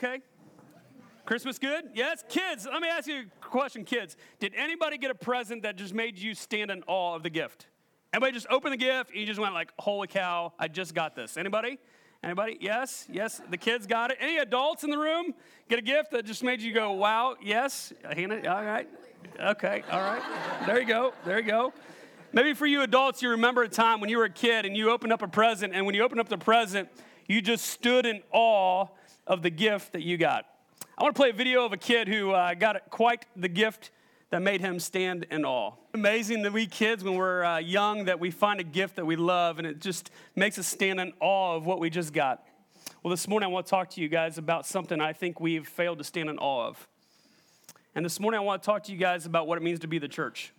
Okay. Christmas good? Yes? Kids, let me ask you a question, kids. Did anybody get a present that just made you stand in awe of the gift? Anybody just opened the gift and you just went like, holy cow, I just got this. Anybody? Anybody? Yes? Yes, the kids got it. Any adults in the room get a gift that just made you go, wow, yes? Hannah, all right. Okay, all right. There you go. There you go. Maybe for you adults, you remember a time when you were a kid and you opened up a present, and when you opened up the present, you just stood in awe of the gift that you got. I want to play a video of a kid who got quite the gift that made him stand in awe. Amazing that we kids, when we're young, that we find a gift that we love, and it just makes us stand in awe of what we just got. Well, this morning I want to talk to you guys about something I think we've failed to stand in awe of. And this morning I want to talk to you guys about what it means to be the church.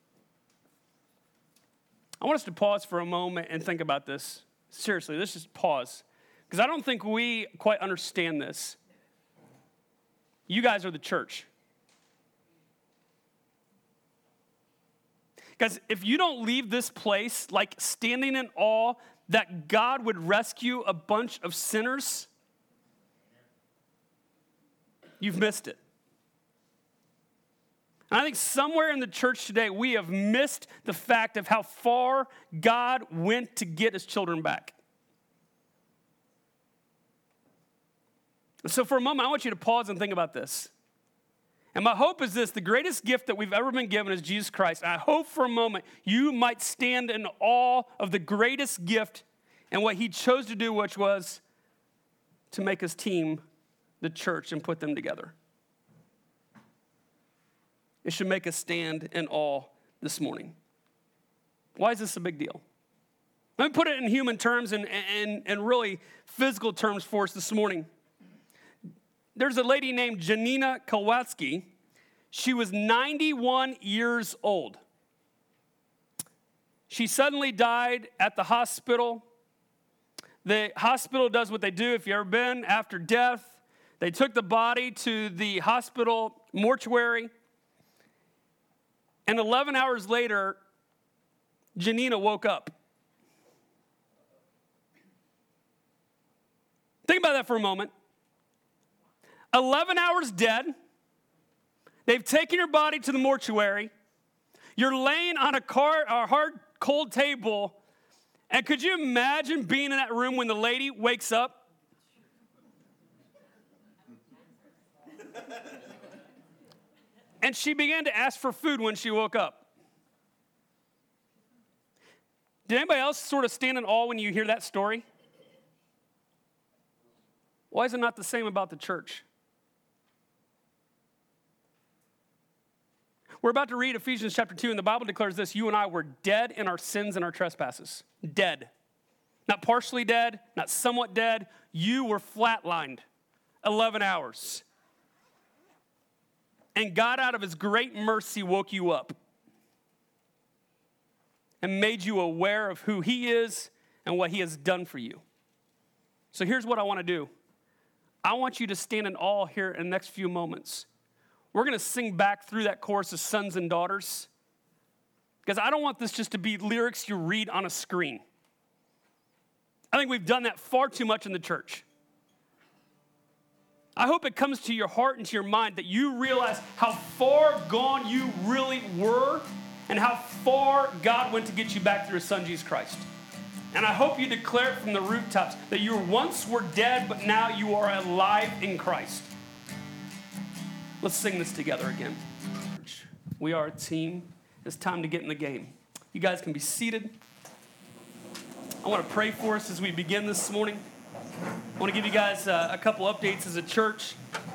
I want us to pause for a moment and think about this. Seriously, let's just pause. Because I don't think we quite understand this. You guys are the church. Guys, if you don't leave this place like standing in awe that God would rescue a bunch of sinners, you've missed it. And I think somewhere in the church today, we have missed the fact of how far God went to get his children back. So for a moment, I want you to pause and think about this. And my hope is this: the greatest gift that we've ever been given is Jesus Christ. And I hope for a moment you might stand in awe of the greatest gift and what he chose to do, which was to make his team, the church, and put them together. It should make us stand in awe this morning. Why is this a big deal? Let me put it in human terms and really physical terms for us this morning. There's a lady named Janina Kowalski. She was 91 years old. She suddenly died at the hospital. The hospital does what they do, if you've ever been, after death. They took the body to the hospital mortuary. And 11 hours later, Janina woke up. Think about that for a moment. 11 hours dead. They've taken your body to the mortuary. You're laying on a hard, cold table. And could you imagine being in that room when the lady wakes up? And she began to ask for food when she woke up. Did anybody else sort of stand in awe when you hear that story? Why is it not the same about the church? We're about to read Ephesians chapter 2, and the Bible declares this: you and I were dead in our sins and our trespasses. Dead. Not partially dead, not somewhat dead. You were flatlined 11 hours. And God, out of his great mercy, woke you up and made you aware of who he is and what he has done for you. So here's what I want to do. I want you to stand in awe here in the next few moments. We're going to sing back through that chorus of sons and daughters, because I don't want this just to be lyrics you read on a screen. I think we've done that far too much in the church. I hope it comes to your heart and to your mind that you realize how far gone you really were and how far God went to get you back through his son, Jesus Christ. And I hope you declare it from the rooftops that you once were dead, but now you are alive in Christ. Let's sing this together again. We are a team. It's time to get in the game. You guys can be seated. I want to pray for us as we begin this morning. I want to give you guys a couple updates as a church.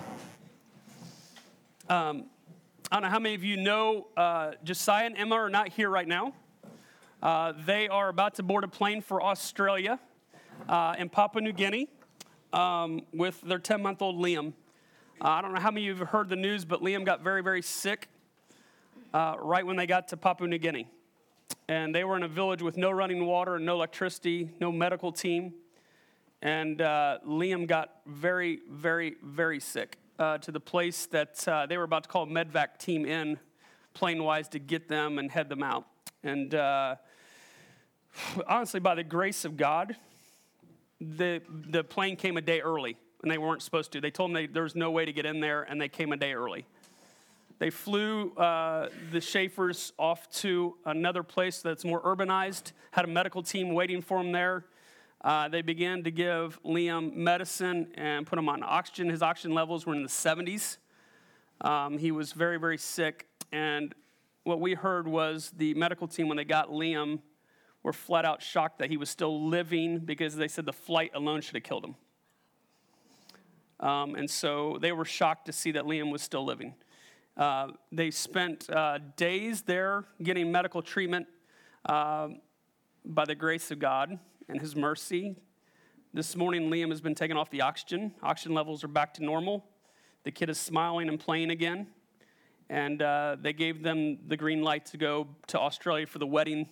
I don't know how many of you know Josiah and Emma are not here right now. They are about to board a plane for Australia in Papua New Guinea with their 10-month-old Liam. I don't know how many of you have heard the news, but Liam got very, very sick right when they got to Papua New Guinea. And they were in a village with no running water and no electricity, no medical team. And Liam got very, very, very sick to the place that they were about to call a medvac team in, plane-wise, to get them and head them out. And honestly, by the grace of God, the plane came a day early. and they weren't supposed to. They told them there was no way to get in there, and they came a day early. They flew the Schaefers off to another place that's more urbanized, had a medical team waiting for them there. They began to give Liam medicine and put him on oxygen. His oxygen levels were in the 70s. He was very, very sick. And what we heard was the medical team, when they got Liam, were flat out shocked that he was still living because they said the flight alone should have killed him. And so they were shocked to see that Liam was still living. They spent days there getting medical treatment by the grace of God and his mercy. This morning, Liam has been taken off the oxygen. Oxygen levels are back to normal. The kid is smiling and playing again. And they gave them the green light to go to Australia for the wedding.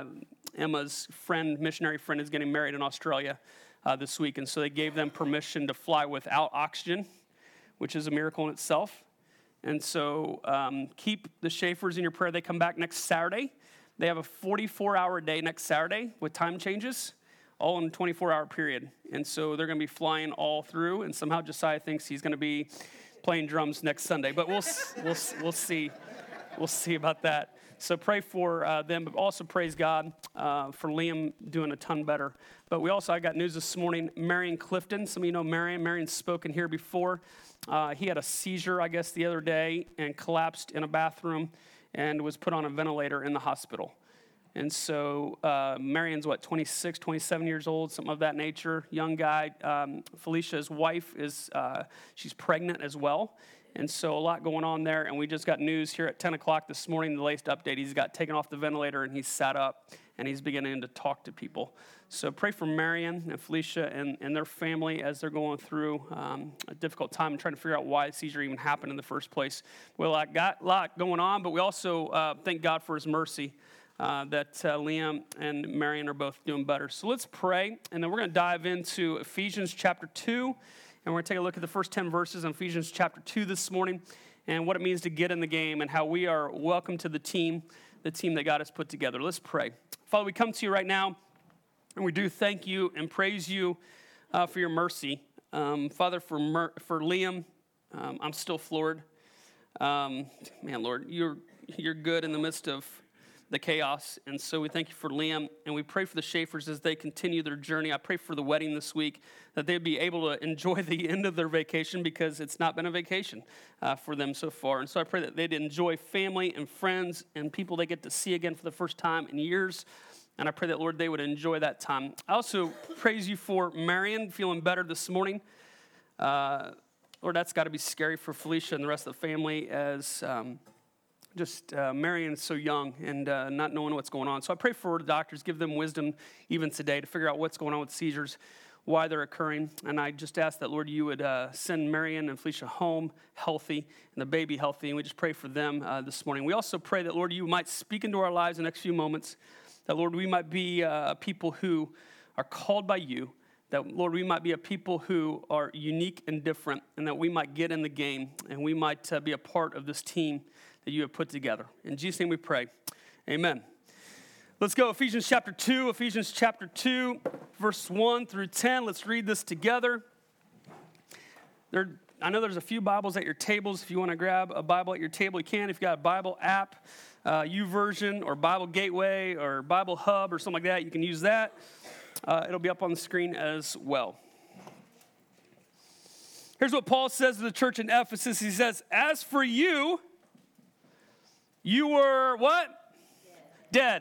Emma's friend, missionary friend, is getting married in Australia this week. And so they gave them permission to fly without oxygen, which is a miracle in itself. And so keep the Schaefers in your prayer. They come back next Saturday. They have a 44-hour day next Saturday with time changes, all in a 24-hour period. And so they're going to be flying all through. And somehow Josiah thinks he's going to be playing drums next Sunday. But we'll see. We'll see about that. So pray for them, but also praise God for Liam doing a ton better. But I got news this morning. Marion Clifton, some of you know Marion. Marion's spoken here before. He had a seizure, I guess, the other day and collapsed in a bathroom and was put on a ventilator in the hospital. And so Marion's, 26, 27 years old, something of that nature, young guy. Felicia's wife she's pregnant as well. And so a lot going on there. And we just got news here at 10 o'clock this morning, the latest update. He's got taken off the ventilator and he's sat up and he's beginning to talk to people. So pray for Marion and Felicia and their family as they're going through a difficult time and trying to figure out why the seizure even happened in the first place. Well, I got a lot going on, but we also thank God for his mercy that Liam and Marion are both doing better. So let's pray, and then we're going to dive into Ephesians chapter 2, and we're going to take a look at the first 10 verses in Ephesians chapter 2 this morning, and what it means to get in the game and how we are welcome to the team that God has put together. Let's pray. Father, we come to you right now, and we do thank you and praise you for your mercy. Father, for Liam, I'm still floored. Man, Lord, you're good in the midst of the chaos, and so we thank you for Liam, and we pray for the Schaefers as they continue their journey. I pray for the wedding this week, that they'd be able to enjoy the end of their vacation, because it's not been a vacation for them so far. And so I pray that they'd enjoy family and friends and people they get to see again for the first time in years. And I pray that, Lord, they would enjoy that time. I also praise you for Marion feeling better this morning. Lord, that's got to be scary for Felicia and the rest of the family as Marion is so young and not knowing what's going on. So I pray for the doctors, give them wisdom even today to figure out what's going on with seizures, why they're occurring. And I just ask that, Lord, you would send Marion and Felicia home healthy and the baby healthy. And we just pray for them this morning. We also pray that, Lord, you might speak into our lives in the next few moments, that, Lord, we might be people who are called by you, that, Lord, we might be a people who are unique and different, and that we might get in the game and we might be a part of this team that you have put together. In Jesus' name we pray. Amen. Let's go. Ephesians chapter 2, verse 1 through 10. Let's read this together. I know there's a few Bibles at your tables. If you want to grab a Bible at your table, you can. If you've got a Bible app, YouVersion or Bible Gateway or Bible Hub or something like that, you can use that. It'll be up on the screen as well. Here's what Paul says to the church in Ephesus. He says, as for you, you were what? Dead.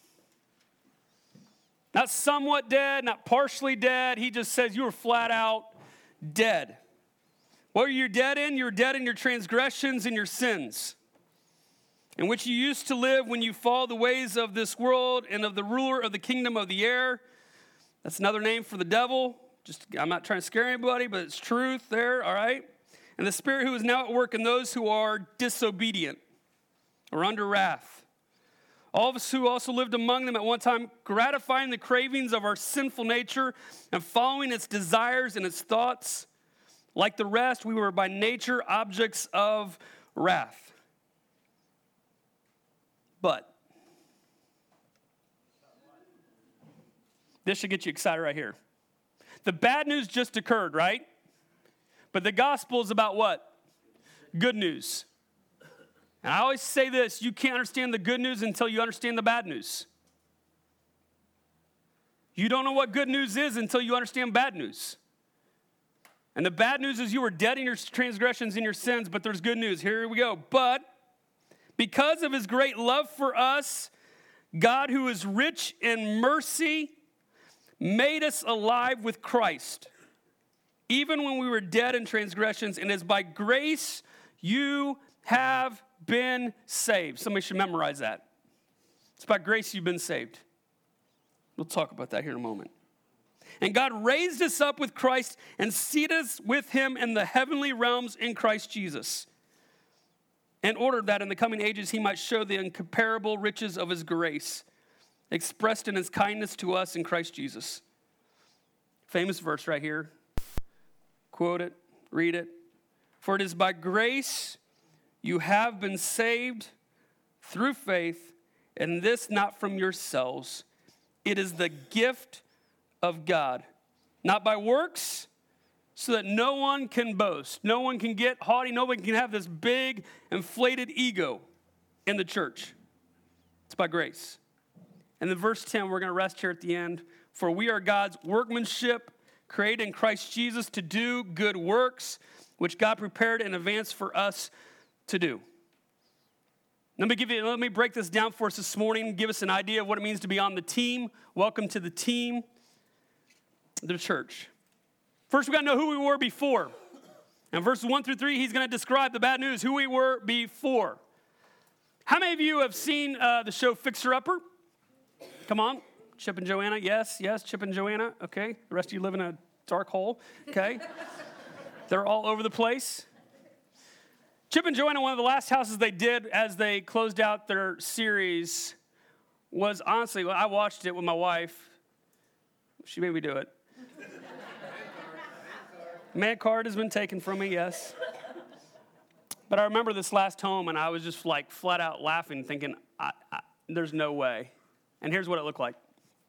Not somewhat dead, not partially dead. He just says you were flat out dead. What were you dead in? You were dead in your transgressions and your sins, in which you used to live when you followed the ways of this world and of the ruler of the kingdom of the air. That's another name for the devil. I'm not trying to scare anybody, but it's truth there, all right? And the spirit who is now at work in those who are disobedient or under wrath. All of us who also lived among them at one time, gratifying the cravings of our sinful nature and following its desires and its thoughts. Like the rest, we were by nature objects of wrath. But this should get you excited right here. The bad news just occurred, right? But the gospel is about what? Good news. And I always say this, you can't understand the good news until you understand the bad news. You don't know what good news is until you understand bad news. And the bad news is you were dead in your transgressions and your sins, but there's good news. Here we go. But because of his great love for us, God, who is rich in mercy, made us alive with Christ, even when we were dead in transgressions, and as by grace you have been saved. Somebody should memorize that. It's by grace you've been saved. We'll talk about that here in a moment. And God raised us up with Christ and seated us with him in the heavenly realms in Christ Jesus, in order that in the coming ages he might show the incomparable riches of his grace, expressed in his kindness to us in Christ Jesus. Famous verse right here. Quote it, read it. For it is by grace you have been saved through faith, and this not from yourselves. It is the gift of God, not by works, so that no one can boast. No one can get haughty. No one can have this big, inflated ego in the church. It's by grace. And then verse 10, we're going to rest here at the end. For we are God's workmanship, created in Christ Jesus to do good works, which God prepared in advance for us to do. Let me break this down for us this morning, give us an idea of what it means to be on the team. Welcome to the team, the church. First, we got to know who we were before. And verses 1 through 3, he's going to describe the bad news, who we were before. How many of you have seen the show Fixer Upper? Come on. Chip and Joanna, yes, Chip and Joanna, okay. The rest of you live in a dark hole, okay. They're all over the place. Chip and Joanna, one of the last houses they did as they closed out their series was, honestly, I watched it with my wife. She made me do it. Man card has been taken from me, yes. But I remember this last home, and I was just like flat out laughing, thinking, there's no way. And here's what it looked like.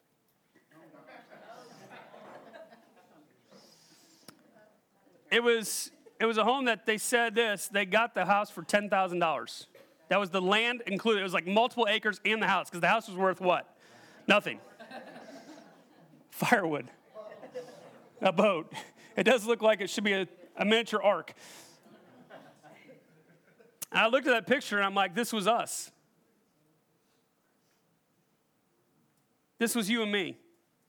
It was a home that they said they got the house for $10,000. That was the land included. It was like multiple acres and the house, because the house was worth what? Nothing. Firewood. A boat. It does look like it should be a miniature ark. And I looked at that picture and I'm like, this was us. This was you and me.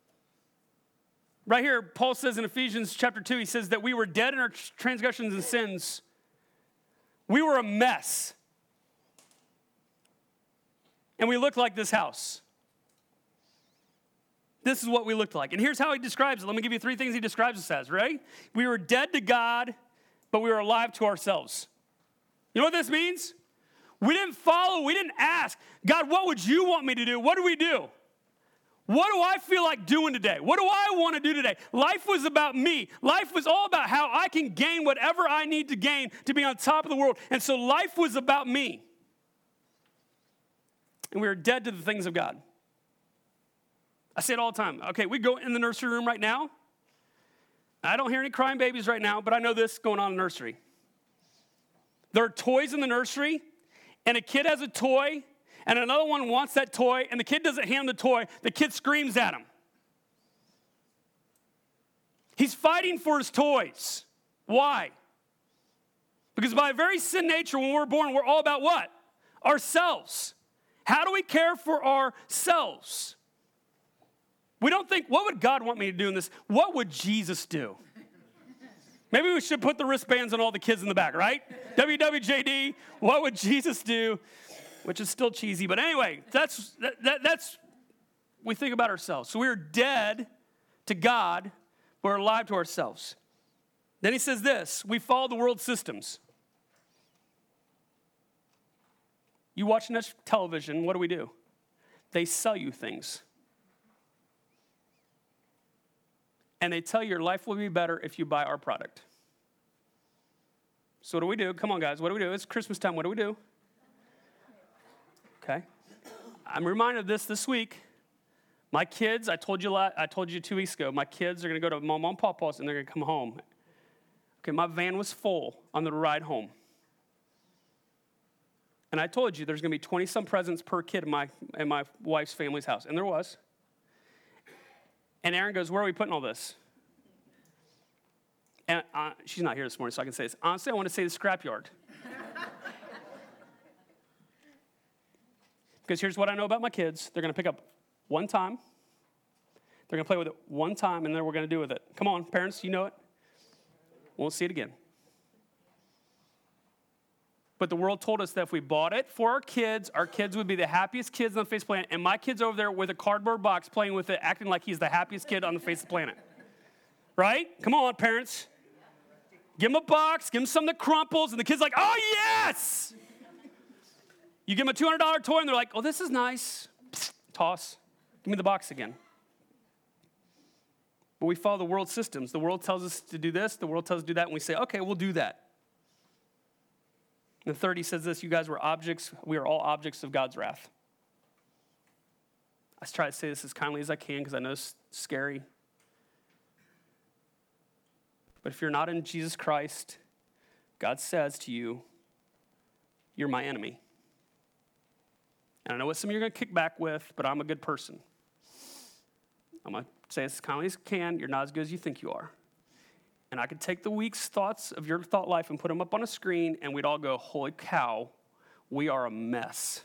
Right here, Paul says in Ephesians chapter 2, he says that we were dead in our transgressions and sins. We were a mess. And we looked like this house. This is what we looked like. And here's how he describes it. Let me give you 3 things he describes us as, right? We were dead to God, but we were alive to ourselves. You know what this means? We didn't follow, we didn't ask, God, what would you want me to do? What do we do? What do I feel like doing today? What do I want to do today? Life was about me. Life was all about how I can gain whatever I need to gain to be on top of the world. And so life was about me. And we were dead to the things of God. I say it all the time. Okay, we go in the nursery room right now. I don't hear any crying babies right now, but I know this going on in the nursery. There are toys in the nursery, and a kid has a toy, and another one wants that toy, and the kid doesn't hand the toy. The kid screams at him. He's fighting for his toys. Why? Because by very sin nature, when we're born, we're all about what? Ourselves. How do we care for ourselves? We don't think, what would God want me to do in this? What would Jesus do? Maybe we should put the wristbands on all the kids in the back, right? WWJD, what would Jesus do? Which is still cheesy, but anyway, that's we think about ourselves. So we're dead to God, we're alive to ourselves. Then he says this, we follow the world systems. You watch television, what do? They sell you things. And they tell you your life will be better if you buy our product. So what do? Come on, guys, what do? It's Christmas time, what do? Okay. I'm reminded of this week. My kids, I told you 2 weeks ago, my kids are going to go to Mom and Papa's and they're going to come home. Okay, my van was full on the ride home. And I told you there's going to be 20-some presents per kid in my wife's family's house. And there was. And Aaron goes, where are we putting all this? And she's not here this morning, so I can say this. Honestly, I want to say the scrapyard. Because here's what I know about my kids. They're going to pick up one time. They're going to play with it one time, and then we're going to do with it. Come on, parents, you know it. Won't see it again. But the world told us that if we bought it for our kids would be the happiest kids on the face of the planet. And my kid's over there with a cardboard box playing with it, acting like he's the happiest kid on the face of the planet. Right? Come on, parents. Give him a box, give him something that crumples, and the kid's like, oh, yes! You give them a $200 toy, and they're like, oh, this is nice. Psst, toss. Give me the box again. But we follow the world systems. The world tells us to do this. The world tells us to do that. And we say, okay, we'll do that. And 30 says this, you guys were objects. We are all objects of God's wrath. I try to say this as kindly as I can because I know it's scary. But if you're not in Jesus Christ, God says to you, you're my enemy. And I know what some of you are going to kick back with, but I'm a good person. I'm going to say this as kindly as I can. You're not as good as you think you are. And I could take the week's thoughts of your thought life and put them up on a screen, and we'd all go, holy cow, we are a mess.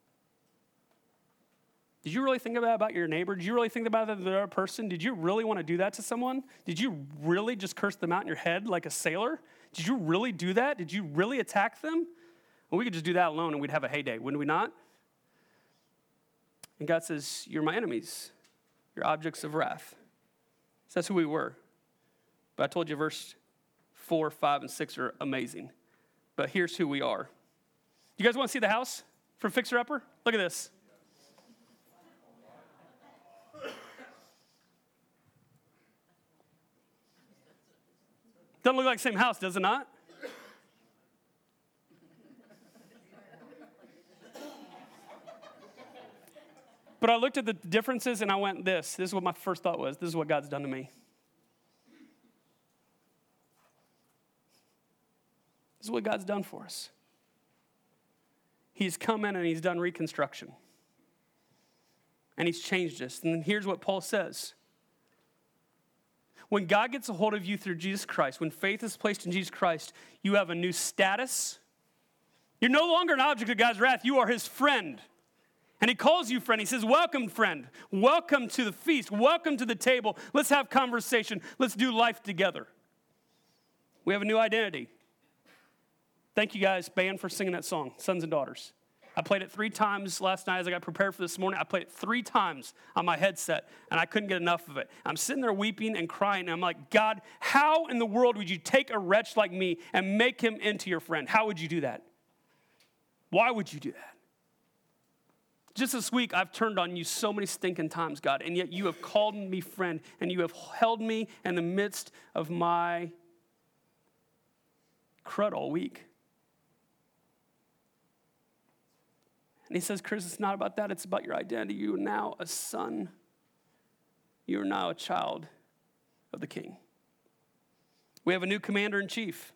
Did you really think about your neighbor? Did you really think about the other person? Did you really want to do that to someone? Did you really just curse them out in your head like a sailor? Did you really do that? Did you really attack them? Well, we could just do that alone, and we'd have a heyday, wouldn't we not? And God says, you're my enemies. You're objects of wrath. So that's who we were. But I told you verse 4, 5, and 6 are amazing. But here's who we are. You guys want to see the house from Fixer Upper? Look at this. Doesn't look like the same house, does it not? But I looked at the differences and I went, this is what my first thought was. This is what God's done to me. This is what God's done for us. He's come in and he's done reconstruction. And he's changed us. And here's what Paul says. When God gets a hold of you through Jesus Christ, when faith is placed in Jesus Christ, you have a new status. You're no longer an object of God's wrath. You are his friend. And he calls you friend. He says, welcome, friend. Welcome to the feast. Welcome to the table. Let's have conversation. Let's do life together. We have a new identity. Thank you guys, band, for singing that song, Sons and Daughters. I played it 3 times last night as I got prepared for this morning. I played it 3 times on my headset, and I couldn't get enough of it. I'm sitting there weeping and crying, and I'm like, God, how in the world would you take a wretch like me and make him into your friend? How would you do that? Why would you do that? Just this week, I've turned on you so many stinking times, God, and yet you have called me friend, and you have held me in the midst of my crud all week. And he says, Chris, it's not about that. It's about your identity. You are now a son. You are now a child of the King. We have a new commander-in-chief.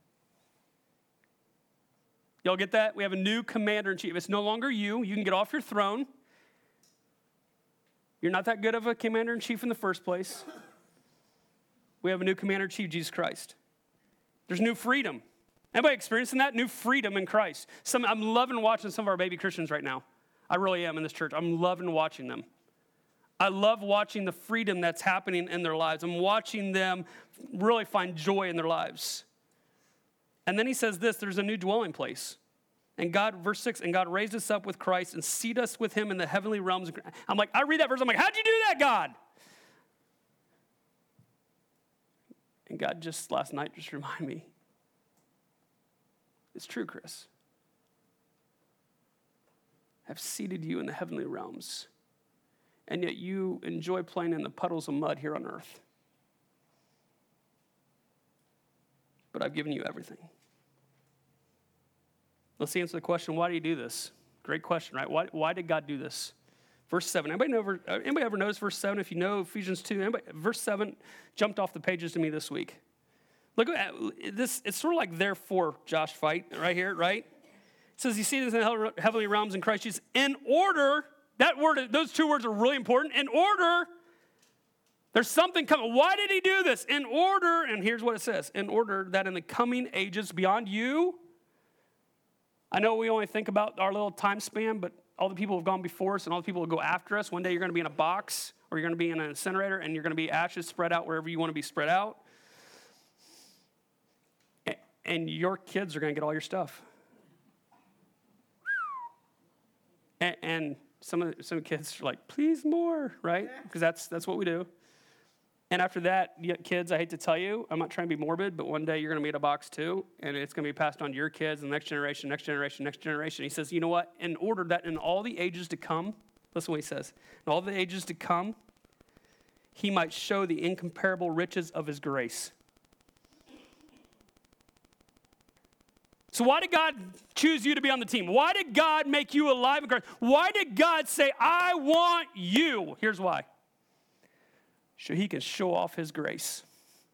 Y'all get that? We have a new commander-in-chief. It's no longer you. You can get off your throne. You're not that good of a commander-in-chief in the first place. We have a new commander-in-chief, Jesus Christ. There's new freedom. Anybody experiencing that? New freedom in Christ. I'm loving watching some of our baby Christians right now. I really am in this church. I'm loving watching them. I love watching the freedom that's happening in their lives. I'm watching them really find joy in their lives. And then he says this, there's a new dwelling place. And God, verse 6, and God raised us up with Christ and seated us with him in the heavenly realms. I'm like, I read that verse, I'm like, how'd you do that, God? And God just last night just reminded me, it's true, Chris. I've seated you in the heavenly realms, and yet you enjoy playing in the puddles of mud here on earth. But I've given you everything. Let's answer the question, why do you do this? Great question, right? Why did God do this? Verse 7. Anybody ever notice verse 7? If you know Ephesians 2, verse 7 jumped off the pages to me this week. Look at this. It's sort of like therefore, Josh fight right here, right? It says, you see this in the heavenly realms in Christ Jesus. In order, those two words are really important. In order, there's something coming. Why did he do this? In order, and here's what it says. In order that in the coming ages beyond you, I know we only think about our little time span, but all the people who have gone before us and all the people who go after us, one day you're going to be in a box or you're going to be in an incinerator and you're going to be ashes spread out wherever you want to be spread out. And your kids are going to get all your stuff. And some kids are like, please more, right? Because that's what we do. And after that, kids, I hate to tell you, I'm not trying to be morbid, but one day you're going to be in a box too, and it's going to be passed on to your kids and the next generation, next generation, next generation. He says, you know what? In order that in all the ages to come, listen what he says, in all the ages to come, he might show the incomparable riches of his grace. So why did God choose you to be on the team? Why did God make you alive in Christ? Why did God say, I want you? Here's why. So he can show off his grace.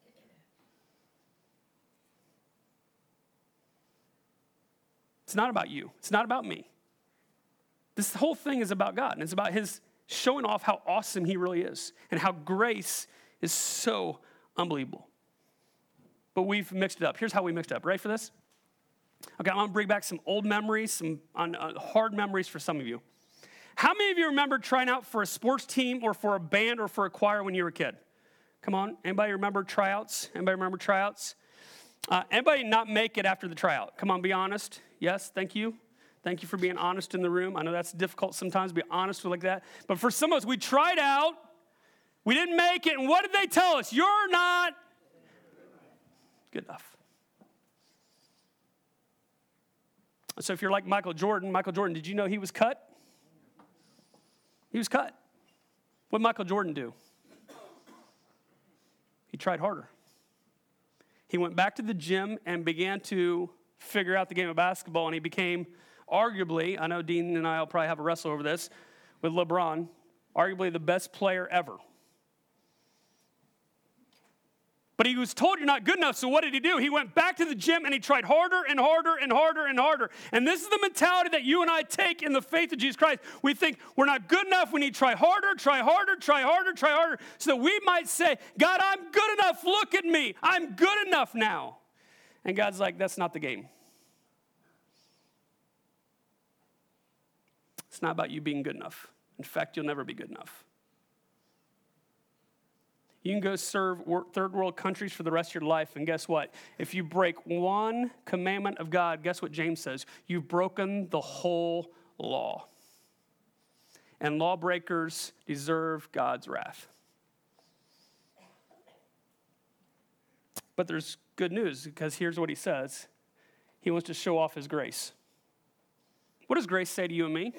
It's not about you. It's not about me. This whole thing is about God, and it's about his showing off how awesome he really is and how grace is so unbelievable. But we've mixed it up. Here's how we mixed it up. Ready for this? Okay, I'm going to bring back some old memories, some hard memories for some of you. How many of you remember trying out for a sports team or for a band or for a choir when you were a kid? Come on, anybody remember tryouts? Anybody remember tryouts? Anybody not make it after the tryout? Come on, be honest. Yes, thank you. Thank you for being honest in the room. I know that's difficult sometimes to be honest like that. But for some of us, we tried out, we didn't make it, and what did they tell us? You're not good enough. So if you're like Michael Jordan, did you know he was cut? He was cut. What did Michael Jordan do? He tried harder. He went back to the gym and began to figure out the game of basketball, and he became arguably, I know Dean and I will probably have a wrestle over this, with LeBron, arguably the best player ever. But he was told you're not good enough, so what did he do? He went back to the gym and he tried harder and harder and harder and harder. And this is the mentality that you and I take in the faith of Jesus Christ. We think we're not good enough. We need to try harder, try harder, try harder, try harder. So that we might say, God, I'm good enough. Look at me. I'm good enough now. And God's like, that's not the game. It's not about you being good enough. In fact, you'll never be good enough. You can go serve third world countries for the rest of your life, and guess what? If you break one commandment of God, guess what James says? You've broken the whole law. And lawbreakers deserve God's wrath. But there's good news, because here's what he says. He wants to show off his grace. What does grace say to you and me?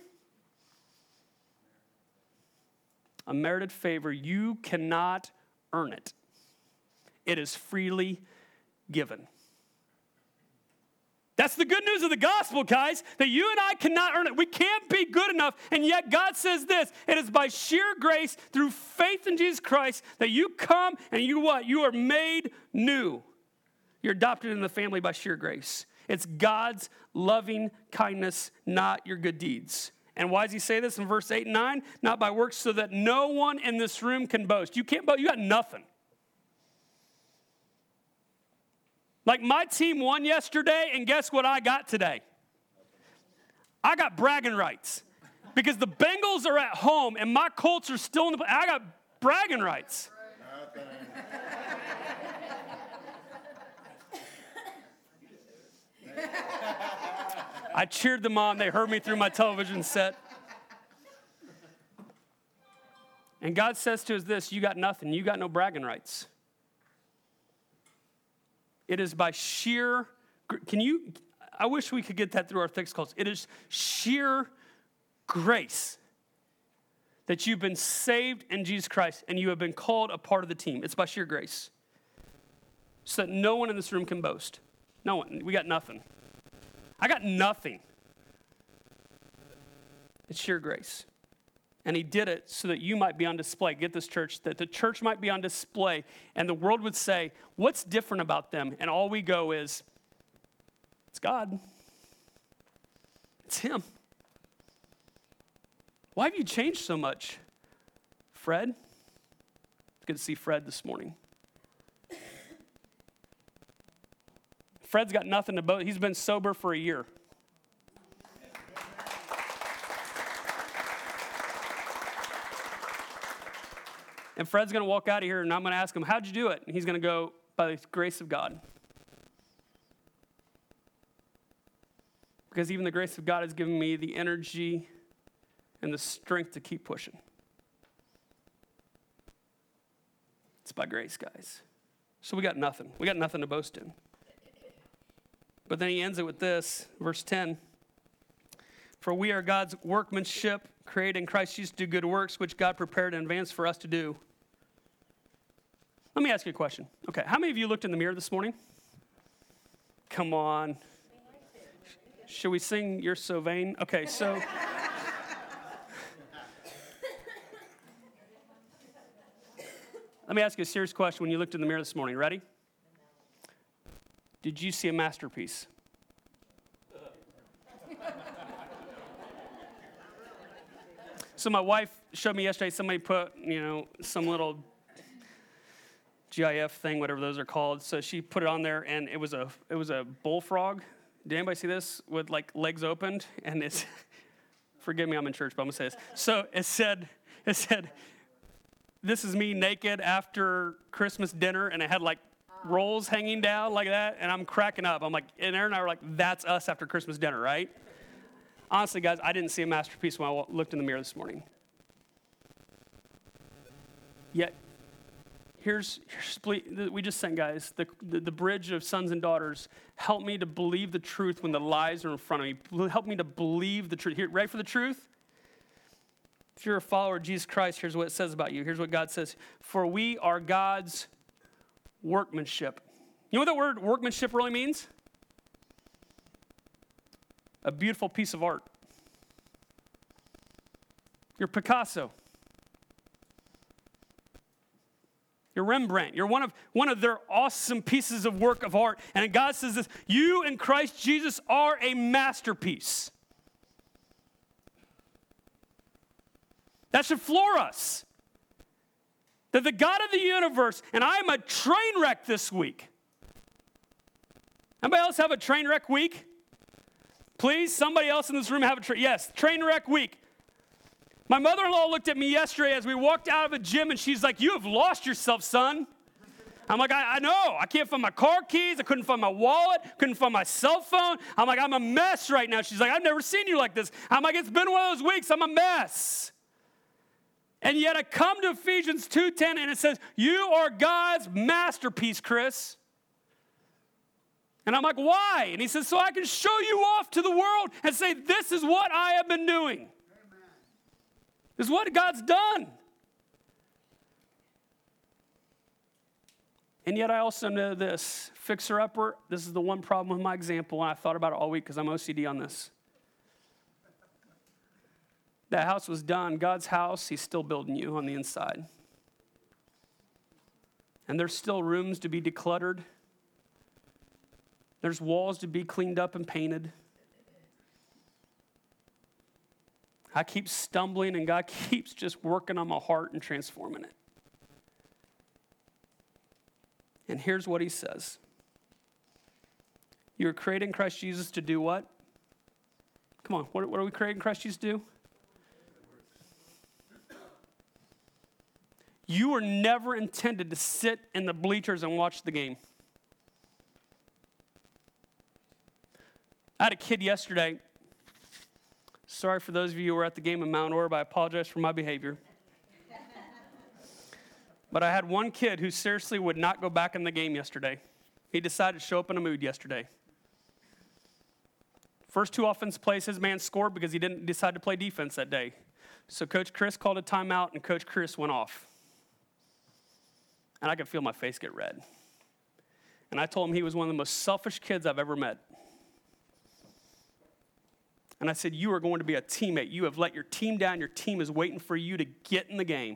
A merited favor, you cannot earn it. It is freely given. That's the good news of the gospel, guys, that you and I cannot earn it. We can't be good enough, and yet God says this, it is by sheer grace through faith in Jesus Christ that you come and you what? You are made new. You're adopted in the family by sheer grace. It's God's loving kindness, not your good deeds. And why does he say this in verse 8 and 9? Not by works, so that no one in this room can boast. You can't boast. You got nothing. Like my team won yesterday, and guess what I got today? I got bragging rights. Because the Bengals are at home, and my Colts are still in the... I got bragging rights. I cheered them on. They heard me through my television set. And God says to us this, you got nothing. You got no bragging rights. It is by sheer, I wish we could get that through our thick skulls. It is sheer grace that you've been saved in Jesus Christ and you have been called a part of the team. It's by sheer grace. So that no one in this room can boast. No one. We got nothing. I got nothing. It's sheer grace. And he did it so that you might be on display. Get this, church, that the church might be on display. And the world would say, what's different about them? And all we go is, it's God. It's him. Why have you changed so much, Fred? It's good to see Fred this morning. Fred's got nothing to boast. He's been sober for a year. And Fred's going to walk out of here, and I'm going to ask him, how'd you do it? And he's going to go, by the grace of God. Because even the grace of God has given me the energy and the strength to keep pushing. It's by grace, guys. So we got nothing. We got nothing to boast in. But then he ends it with this, verse 10. For we are God's workmanship, created in Christ Jesus to do good works, which God prepared in advance for us to do. Let me ask you a question. Okay, how many of you looked in the mirror this morning? Come on. Should we sing You're So Vain? Okay, so. Let me ask you a serious question when you looked in the mirror this morning. Ready? Did you see a masterpiece? So my wife showed me yesterday, somebody put, some little GIF thing, whatever those are called. So she put it on there, and it was a bullfrog. Did anybody see this with like legs opened? And it's, forgive me, I'm in church, but I'm gonna say this. So it said, this is me naked after Christmas dinner, and it had like rolls hanging down like that, and I'm cracking up. I'm like, and Aaron and I were like, that's us after Christmas dinner, right? Honestly, guys, I didn't see a masterpiece when I looked in the mirror this morning. Yet, we just sang, guys, the bridge of sons and daughters. Help me to believe the truth when the lies are in front of me. Help me to believe the truth. Here, ready for the truth? If you're a follower of Jesus Christ, here's what it says about you. Here's what God says. For we are God's workmanship. You know what that word workmanship really means? A beautiful piece of art. You're Picasso. You're Rembrandt. You're one of their awesome pieces of work of art. And God says this, you in Christ Jesus are a masterpiece. That should floor us. That the God of the universe, and I am a train wreck this week. Anybody else have a train wreck week? Please, somebody else in this room have a yes, train wreck week. My mother-in-law looked at me yesterday as we walked out of a gym, and she's like, you have lost yourself, son. I'm like, I know. I can't find my car keys. I couldn't find my wallet. Couldn't find my cell phone. I'm like, I'm a mess right now. She's like, I've never seen you like this. I'm like, it's been one of those weeks. I'm a mess. And yet I come to Ephesians 2:10, and it says, you are God's masterpiece, Chris. And I'm like, why? And he says, so I can show you off to the world and say, this is what I have been doing. Amen. This is what God's done. And yet I also know this, fixer-upper, this is the one problem with my example, and I thought about it all week because I'm OCD on this. That house was done. God's house, he's still building you on the inside. And there's still rooms to be decluttered. There's walls to be cleaned up and painted. I keep stumbling, and God keeps just working on my heart and transforming it. And here's what he says. You were created in Christ Jesus to do what? Come on, what are we created in Christ Jesus to do? You were never intended to sit in the bleachers and watch the game. I had a kid yesterday. Sorry for those of you who were at the game in Mount Orb. I apologize for my behavior. But I had one kid who seriously would not go back in the game yesterday. He decided to show up in a mood yesterday. First two offense plays, his man scored because he didn't decide to play defense that day. So Coach Chris called a timeout, and Coach Chris went off. And I could feel my face get red. And I told him he was one of the most selfish kids I've ever met. And I said, you are going to be a teammate. You have let your team down. Your team is waiting for you to get in the game.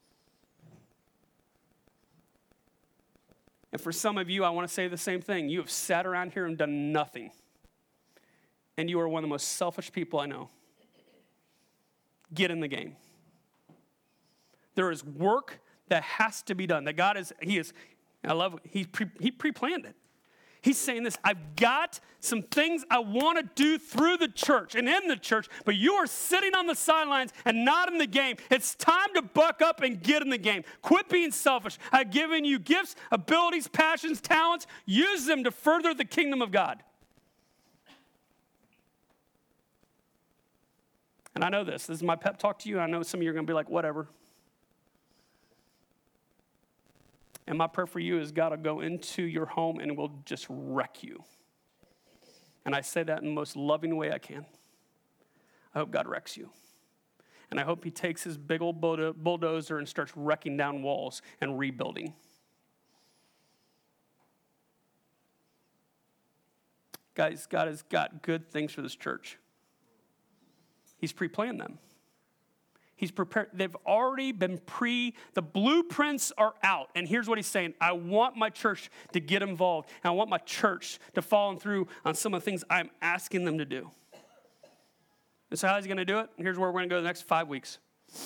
And for some of you, I want to say the same thing. You have sat around here and done nothing. And you are one of the most selfish people I know. Get in the game. There is work that has to be done. That God is, I love it. He pre-planned it. He's saying this, I've got some things I want to do through the church and in the church, but you are sitting on the sidelines and not in the game. It's time to buck up and get in the game. Quit being selfish. I've given you gifts, abilities, passions, talents. Use them to further the kingdom of God. And I know this. This is my pep talk to you. I know some of you are going to be like, whatever. And my prayer for you is God will go into your home and will just wreck you. And I say that in the most loving way I can. I hope God wrecks you. And I hope he takes his big old bulldozer and starts wrecking down walls and rebuilding. Guys, God has got good things for this church. He's pre-planned them. He's prepared. They've already been the blueprints are out. And here's what he's saying. I want my church to get involved. And I want my church to follow through on some of the things I'm asking them to do. And so how is he going to do it? Here's where we're going to go the next 5 weeks.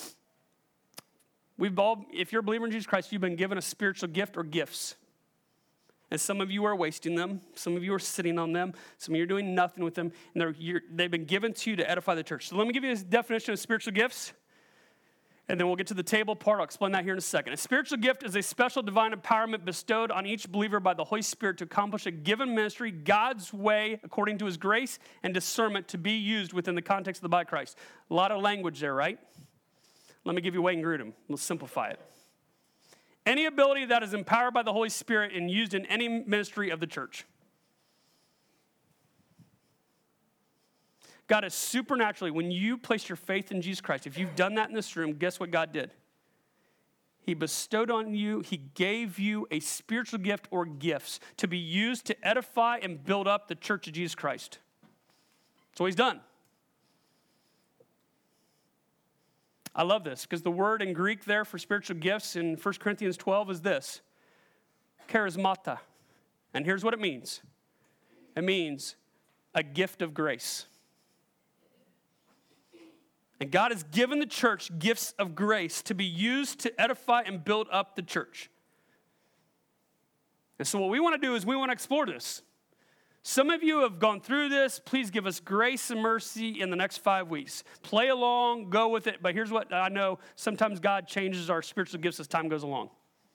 If you're a believer in Jesus Christ, you've been given a spiritual gift or gifts. And some of you are wasting them. Some of you are sitting on them. Some of you are doing nothing with them. And they've been given to you to edify the church. So let me give you a definition of spiritual gifts. And then we'll get to the table part. I'll explain that here in a second. A spiritual gift is a special divine empowerment bestowed on each believer by the Holy Spirit to accomplish a given ministry God's way, according to his grace and discernment, to be used within the context of the body of Christ. A lot of language there, right? Let me give you Wayne Grudem. We'll simplify it. Any ability that is empowered by the Holy Spirit and used in any ministry of the church. God is supernaturally, when you place your faith in Jesus Christ, if you've done that in this room, guess what God did? He bestowed on you, he gave you a spiritual gift or gifts to be used to edify and build up the church of Jesus Christ. That's what he's done. I love this because the word in Greek there for spiritual gifts in 1 Corinthians 12 is this, charismata. And here's what it means. It means a gift of grace. And God has given the church gifts of grace to be used to edify and build up the church. And so what we want to do is we want to explore this. Some of you have gone through this. Please give us grace and mercy in the next 5 weeks. Play along, go with it. But here's what I know. Sometimes God changes our spiritual gifts as time goes along.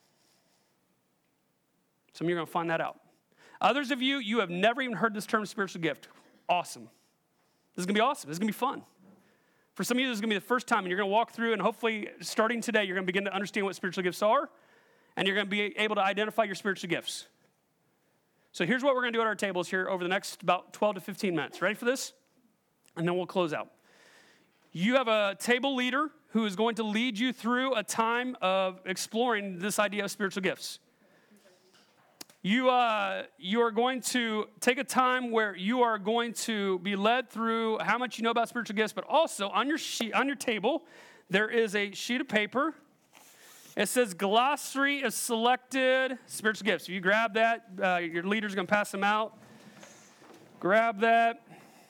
Some of you are going to find that out. Others of you, you have never even heard this term spiritual gift. Awesome. This is going to be awesome. This is going to be fun. For some of you, this is going to be the first time, and you're going to walk through, and hopefully, starting today, you're going to begin to understand what spiritual gifts are, and you're going to be able to identify your spiritual gifts. So here's what we're going to do at our tables here over the next about 12 to 15 minutes. Ready for this? And then we'll close out. You have a table leader who is going to lead you through a time of exploring this idea of spiritual gifts. You are going to take a time where you are going to be led through how much you know about spiritual gifts, but also on your table, there is a sheet of paper. It says glossary of selected spiritual gifts. If you grab that, your leader's going to pass them out. Grab that.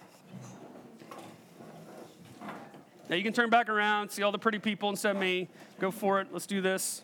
Now you can turn back around, see all the pretty people instead of me. Go for it. Let's do this.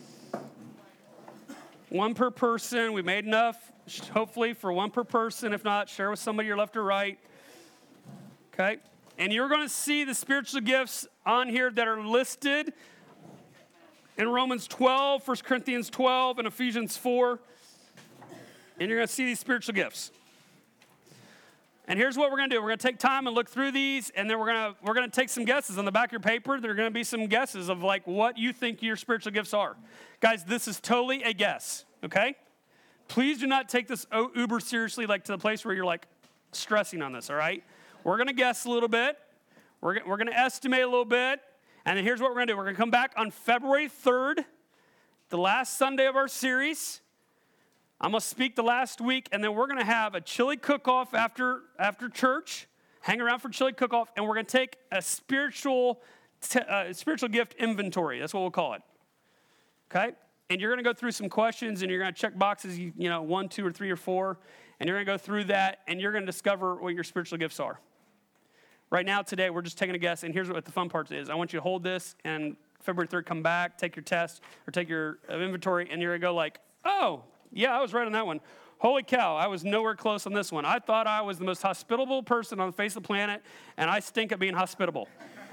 One per person. We made enough, hopefully, for one per person. If not, share with somebody your left or right. Okay? And you're going to see the spiritual gifts on here that are listed in Romans 12, 1 Corinthians 12, and Ephesians 4. And you're going to see these spiritual gifts. And here's what we're going to do. We're going to take time and look through these, and then we're going to take some guesses. On the back of your paper, there are going to be some guesses of like what you think your spiritual gifts are. Guys, this is totally a guess, okay? Please do not take this uber seriously, like to the place where you're like stressing on this, all right? We're going to guess a little bit. We're going to estimate a little bit. And then here's what we're going to do. We're going to come back on February 3rd, the last Sunday of our series. I'm going to speak the last week, and then we're going to have a chili cook-off after church, hang around for chili cook-off, and we're going to take a spiritual gift inventory. That's what we'll call it. Okay? And you're going to go through some questions, and you're going to check boxes, 1, 2, or 3, or 4, and you're going to go through that, and you're going to discover what your spiritual gifts are. Right now, today, we're just taking a guess, and here's what the fun part is. I want you to hold this, and February 3rd, come back, take your test, or take your inventory, and you're going to go like, oh, yeah, I was right on that one. Holy cow, I was nowhere close on this one. I thought I was the most hospitable person on the face of the planet, and I stink at being hospitable.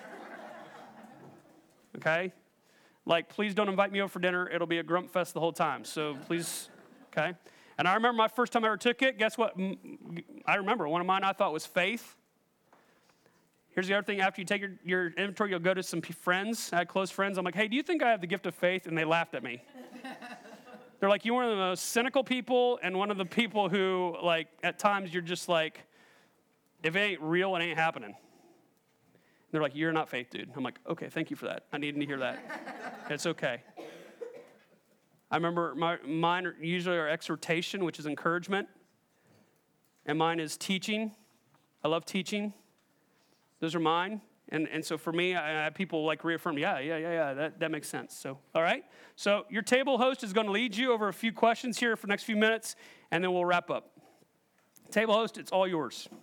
Okay? Like, please don't invite me over for dinner. It'll be a grump fest the whole time. So please, okay? And I remember my first time I ever took it. Guess what? I remember one of mine I thought was faith. Here's the other thing. After you take your inventory, you'll go to some friends. I had close friends. I'm like, hey, do you think I have the gift of faith? And they laughed at me. They're like, you're one of the most cynical people and one of the people who, like, at times you're just like, if it ain't real, it ain't happening. And they're like, you're not faith, dude. I'm like, okay, thank you for that. I needed to hear that. It's okay. I remember mine usually are exhortation, which is encouragement. And mine is teaching. I love teaching. Those are mine. And so for me, I have people like reaffirm, yeah, that makes sense. So, all right. So your table host is going to lead you over a few questions here for the next few minutes, and then we'll wrap up. Table host, it's all yours.